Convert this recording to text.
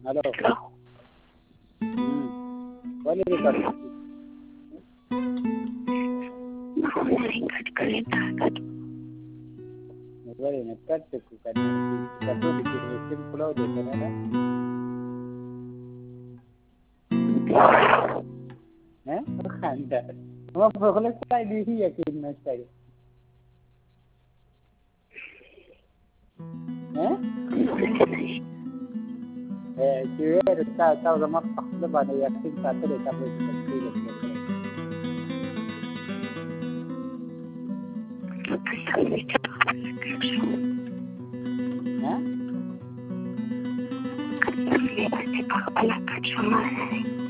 हॅलो. कोण tahu lama pak lepas ni yakin satu dia tak boleh seperti itu.